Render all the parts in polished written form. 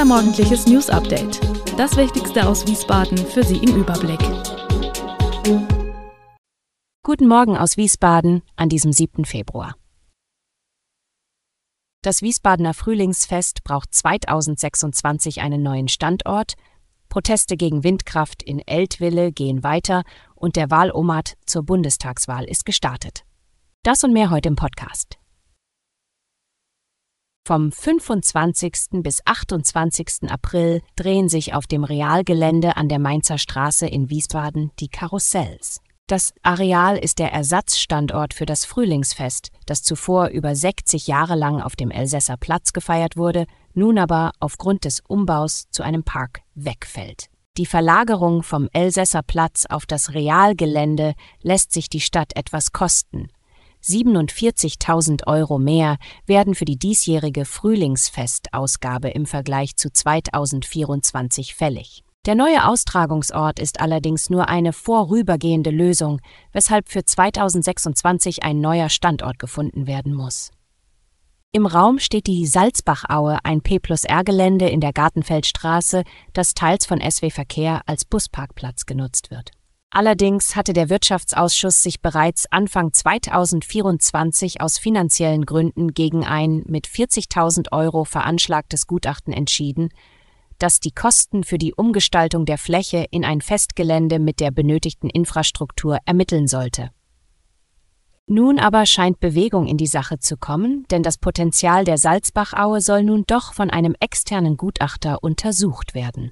Unser morgendliches News-Update. Das Wichtigste aus Wiesbaden für Sie im Überblick. Guten Morgen aus Wiesbaden an diesem 7. Februar. Das Wiesbadener Frühlingsfest braucht 2026 einen neuen Standort. Proteste gegen Windkraft in Eltville gehen weiter und der Wahlomat zur Bundestagswahl ist gestartet. Das und mehr heute im Podcast. Vom 25. bis 28. April drehen sich auf dem Realgelände an der Mainzer Straße in Wiesbaden die Karussells. Das Areal ist der Ersatzstandort für das Frühlingsfest, das zuvor über 60 Jahre lang auf dem Elsässer Platz gefeiert wurde, nun aber aufgrund des Umbaus zu einem Park wegfällt. Die Verlagerung vom Elsässer Platz auf das Realgelände lässt sich die Stadt etwas kosten. 47.000 € mehr werden für die diesjährige Frühlingsfestausgabe im Vergleich zu 2024 fällig. Der neue Austragungsort ist allerdings nur eine vorübergehende Lösung, weshalb für 2026 ein neuer Standort gefunden werden muss. Im Raum steht die Salzbachaue, ein P+R-Gelände in der Gartenfeldstraße, das teils von SW Verkehr als Busparkplatz genutzt wird. Allerdings hatte der Wirtschaftsausschuss sich bereits Anfang 2024 aus finanziellen Gründen gegen ein mit 40.000 € veranschlagtes Gutachten entschieden, das die Kosten für die Umgestaltung der Fläche in ein Festgelände mit der benötigten Infrastruktur ermitteln sollte. Nun aber scheint Bewegung in die Sache zu kommen, denn das Potenzial der Salzbachaue soll nun doch von einem externen Gutachter untersucht werden.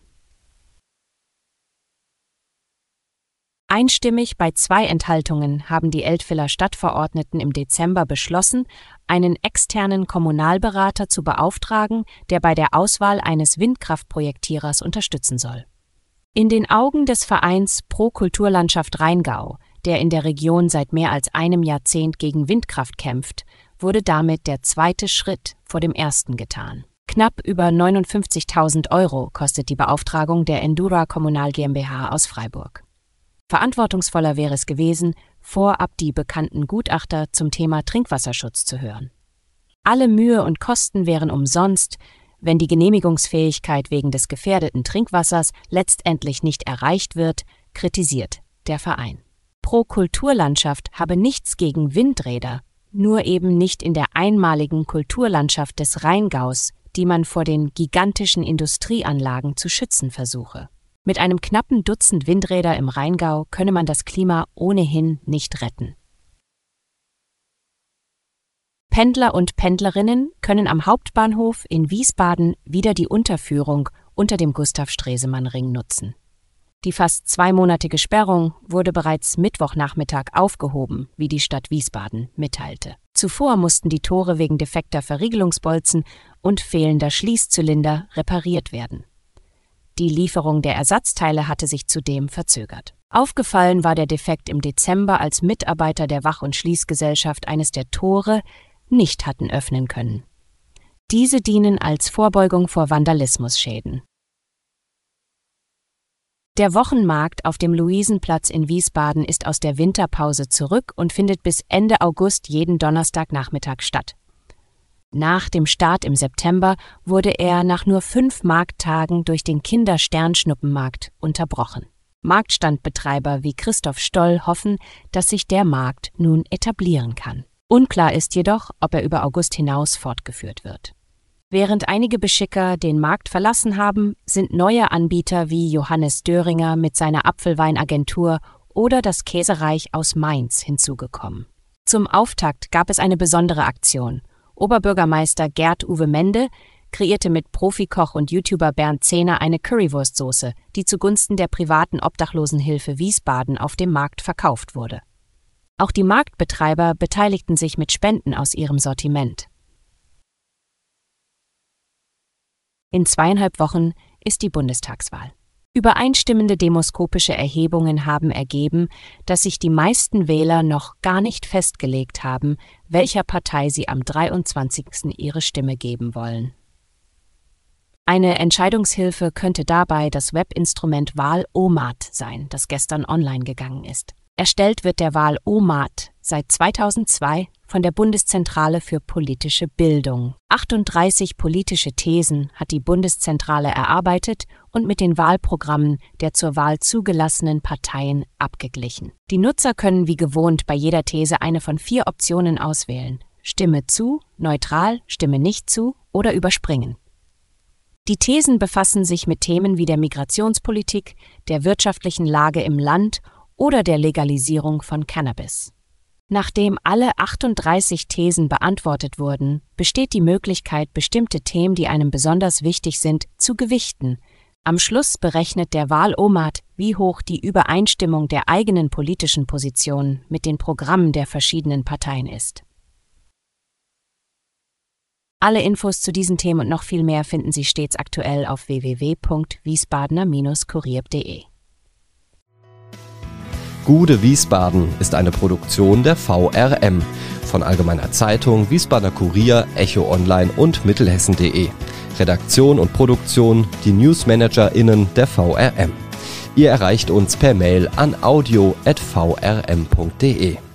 Einstimmig bei 2 Enthaltungen haben die Eltviler Stadtverordneten im Dezember beschlossen, einen externen Kommunalberater zu beauftragen, der bei der Auswahl eines Windkraftprojektierers unterstützen soll. In den Augen des Vereins Pro Kulturlandschaft Rheingau, der in der Region seit mehr als einem Jahrzehnt gegen Windkraft kämpft, wurde damit der zweite Schritt vor dem ersten getan. Knapp über 59.000 € kostet die Beauftragung der Endura Kommunal GmbH aus Freiburg. Verantwortungsvoller wäre es gewesen, vorab die bekannten Gutachter zum Thema Trinkwasserschutz zu hören. Alle Mühe und Kosten wären umsonst, wenn die Genehmigungsfähigkeit wegen des gefährdeten Trinkwassers letztendlich nicht erreicht wird, kritisiert der Verein. Pro Kulturlandschaft habe nichts gegen Windräder, nur eben nicht in der einmaligen Kulturlandschaft des Rheingaus, die man vor den gigantischen Industrieanlagen zu schützen versuche. Mit einem knappen Dutzend Windräder im Rheingau könne man das Klima ohnehin nicht retten. Pendler und Pendlerinnen können am Hauptbahnhof in Wiesbaden wieder die Unterführung unter dem Gustav-Stresemann-Ring nutzen. Die fast 2-monatige Sperrung wurde bereits Mittwochnachmittag aufgehoben, wie die Stadt Wiesbaden mitteilte. Zuvor mussten die Tore wegen defekter Verriegelungsbolzen und fehlender Schließzylinder repariert werden. Die Lieferung der Ersatzteile hatte sich zudem verzögert. Aufgefallen war der Defekt im Dezember, als Mitarbeiter der Wach- und Schließgesellschaft eines der Tore nicht hatten öffnen können. Diese dienen als Vorbeugung vor Vandalismusschäden. Der Wochenmarkt auf dem Luisenplatz in Wiesbaden ist aus der Winterpause zurück und findet bis Ende August jeden Donnerstagnachmittag statt. Nach dem Start im September wurde er nach nur 5 Markttagen durch den Kindersternschnuppenmarkt unterbrochen. Marktstandbetreiber wie Christoph Stoll hoffen, dass sich der Markt nun etablieren kann. Unklar ist jedoch, ob er über August hinaus fortgeführt wird. Während einige Beschicker den Markt verlassen haben, sind neue Anbieter wie Johannes Döringer mit seiner Apfelweinagentur oder das Käsereich aus Mainz hinzugekommen. Zum Auftakt gab es eine besondere Aktion. Oberbürgermeister Gerd-Uwe Mende kreierte mit Profikoch und YouTuber Bernd Zehner eine Currywurstsoße, die zugunsten der privaten Obdachlosenhilfe Wiesbaden auf dem Markt verkauft wurde. Auch die Marktbetreiber beteiligten sich mit Spenden aus ihrem Sortiment. In 2,5 Wochen ist die Bundestagswahl. Übereinstimmende demoskopische Erhebungen haben ergeben, dass sich die meisten Wähler noch gar nicht festgelegt haben, welcher Partei sie am 23. ihre Stimme geben wollen. Eine Entscheidungshilfe könnte dabei das Webinstrument Wahlomat sein, das gestern online gegangen ist. Erstellt wird der Wahl-O-Mat seit 2002 von der Bundeszentrale für politische Bildung. 38 politische Thesen hat die Bundeszentrale erarbeitet und mit den Wahlprogrammen der zur Wahl zugelassenen Parteien abgeglichen. Die Nutzer können wie gewohnt bei jeder These eine von 4 Optionen auswählen: Stimme zu, neutral, Stimme nicht zu oder überspringen. Die Thesen befassen sich mit Themen wie der Migrationspolitik, der wirtschaftlichen Lage im Land oder der Legalisierung von Cannabis. Nachdem alle 38 Thesen beantwortet wurden, besteht die Möglichkeit, bestimmte Themen, die einem besonders wichtig sind, zu gewichten. Am Schluss berechnet der Wahl-O-Mat, wie hoch die Übereinstimmung der eigenen politischen Position mit den Programmen der verschiedenen Parteien ist. Alle Infos zu diesen Themen und noch viel mehr finden Sie stets aktuell auf www.wiesbadener-kurier.de. Gude Wiesbaden ist eine Produktion der VRM von Allgemeiner Zeitung, Wiesbadener Kurier, Echo Online und Mittelhessen.de. Redaktion und Produktion die NewsmanagerInnen der VRM. Ihr erreicht uns per Mail an audio@vrm.de.